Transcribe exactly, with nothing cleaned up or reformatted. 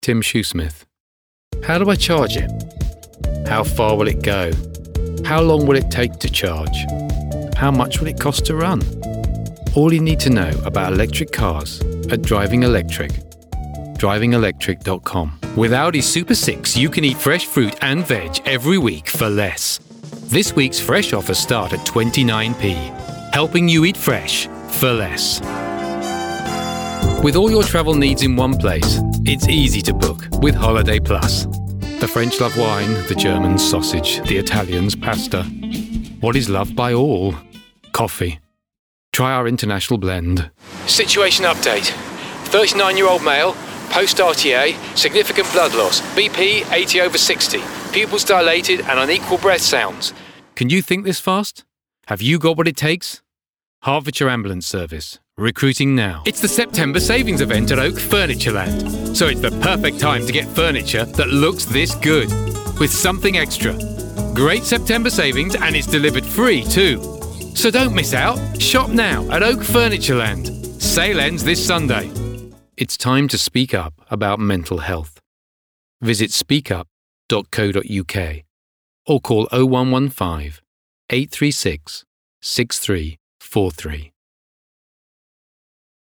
Tim Shoesmith. How do I charge it? How far will it go? How long will it take to charge? How much will it cost to run? All you need to know about electric cars at Driving Electric. driving electric dot com. With Audi Super six, you can eat fresh fruit and veg every week for less. This week's fresh offers start at twenty-nine p, helping you eat fresh for less. With all your travel needs in one place, it's easy to book with Holiday Plus. The French love wine, the Germans sausage, the Italians pasta. What is loved by all? Coffee. Try our international blend. Situation update. thirty-nine-year-old male, post-R T A, significant blood loss, B P eighty over sixty, pupils dilated and unequal breath sounds. Can you think this fast? Have you got what it takes? Hertfordshire Ambulance Service. Recruiting now. It's the September savings event at Oak Furnitureland. So it's the perfect time to get furniture that looks this good, with something extra. Great September savings, and it's delivered free too. So don't miss out. Shop now at Oak Furnitureland. Sale ends this Sunday. It's time to speak up about mental health. Visit speak up dot co dot uk or call oh one one five, eight three six, six three four three.